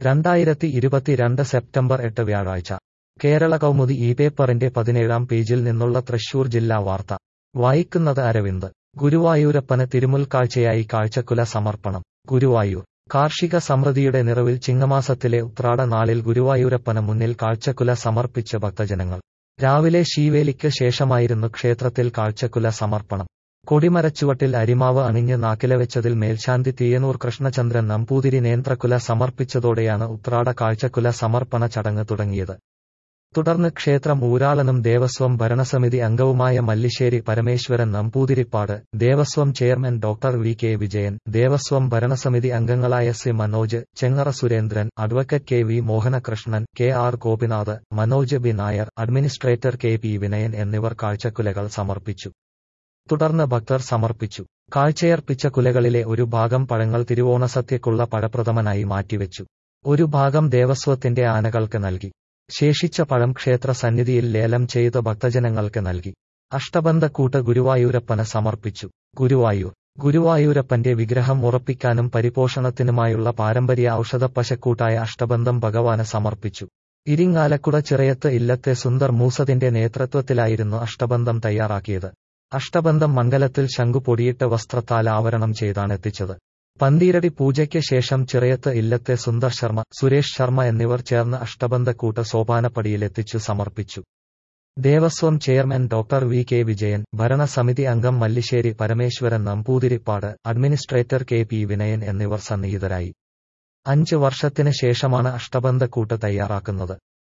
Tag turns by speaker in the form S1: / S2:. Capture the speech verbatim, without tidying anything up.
S1: രണ്ടായിരത്തി ഇരുപത്തിരണ്ട് സെപ്റ്റംബർ എട്ട് വ്യാഴാഴ്ച കേരള കൗമുദി ഈ പേപ്പറിന്റെ പതിനേഴാം പേജിൽ നിന്നുള്ള തൃശൂർ ജില്ലാ വാർത്ത വായിക്കുന്നത് അരവിന്ദ്. ഗുരുവായൂരപ്പന് തിരുമുൽക്കാഴ്ചയായി കാഴ്ചക്കുല സമർപ്പണം. ഗുരുവായൂർ കാർഷിക സമൃദ്ധിയുടെ നിറവിൽ ചിങ്ങമാസത്തിലെ ഉത്രാട നാളിൽ ഗുരുവായൂരപ്പന് മുന്നിൽ കാഴ്ചക്കുല സമർപ്പിച്ച് ഭക്തജനങ്ങൾ. രാവിലെ ശീവേലിക്ക് ശേഷമായിരുന്നു ക്ഷേത്രത്തിൽ കാഴ്ചക്കുല സമർപ്പണം. കൊടിമരച്ചുവട്ടിൽ അരിമാവ് അണിഞ്ഞ് നാക്കിലവെച്ചതിൽ മേൽശാന്തി തീയനൂർ കൃഷ്ണചന്ദ്രൻ നമ്പൂതിരി നേന്ത്രക്കുല സമർപ്പിച്ചതോടെയാണ് ഉത്രാട കാഴ്ചക്കുല സമർപ്പണ ചടങ്ങ് തുടങ്ങിയത്. തുടർന്ന് ക്ഷേത്രം ഊരാളനും ദേവസ്വം ഭരണസമിതി അംഗവുമായ Mallisseri Parameswaran Namboothiripad, Devaswom chairman doctor V K Vijayan, Devaswom ഭരണസമിതി അംഗങ്ങളായ C Manoj, Chengara Surendran, advocate K V Mohanakrishnan, K R Gopinath, Manoj B Nair, administrator K P Vinayan എന്നിവർ കാഴ്ചക്കുലകൾ സമർപ്പിച്ചു. തുടർന്ന് ഭക്തർ സമർപ്പിച്ചു. കാഴ്ചയർപ്പിച്ച കുലകളിലെ ഒരു ഭാഗം പഴങ്ങൾ തിരുവോണസദ്യക്കുള്ള പഴപ്രഥമനായി മാറ്റിവെച്ചു. ഒരു ഭാഗം ദേവസ്വത്തിന്റെ ആനകൾക്ക് നൽകി. ശേഷിച്ച പഴം ക്ഷേത്ര സന്നിധിയിൽ ലേലം ചെയ്ത് ഭക്തജനങ്ങൾക്ക് നൽകി. അഷ്ടബന്ധക്കൂട്ട് ഗുരുവായൂരപ്പന് സമർപ്പിച്ചു. ഗുരുവായൂർ ഗുരുവായൂരപ്പന്റെ വിഗ്രഹം ഉറപ്പിക്കാനും പരിപോഷണത്തിനുമായുള്ള പാരമ്പര്യ ഔഷധപ്പശക്കൂട്ടായ അഷ്ടബന്ധം ഭഗവാന് സമർപ്പിച്ചു. ഇരിങ്ങാലക്കുട ചിറയത്ത് ഇല്ലത്തെ സുന്ദർ മൂസതിന്റെ നേതൃത്വത്തിലായിരുന്നു അഷ്ടബന്ധം തയ്യാറാക്കിയത്. അഷ്ടബന്ധം മംഗലത്തിൽ ശംഖു പൊടിയിട്ട് വസ്ത്രത്താൽ ആവരണം ചെയ്താണെത്തിച്ചത്. പന്തീരടി പൂജയ്ക്ക് ശേഷം ചിറയത്ത് ഇല്ലത്തെ സുന്ദർ ശർമ്മ, സുരേഷ് ശർമ്മ എന്നിവർ ചേർന്ന് അഷ്ടബന്ധക്കൂട്ട് സോപാനപ്പടിയിലെത്തിച്ചു സമർപ്പിച്ചു. Devaswom chairman doctor V K Vijayan, ഭരണസമിതി അംഗം Mallisseri Parameswaran Namboothiripad, administrator K P Vinayan എന്നിവർ സന്നിഹിതരായി. അഞ്ച് വർഷത്തിന് ശേഷമാണ് അഷ്ടബന്ധക്കൂട്ട് തയ്യാറാക്കുന്നത്.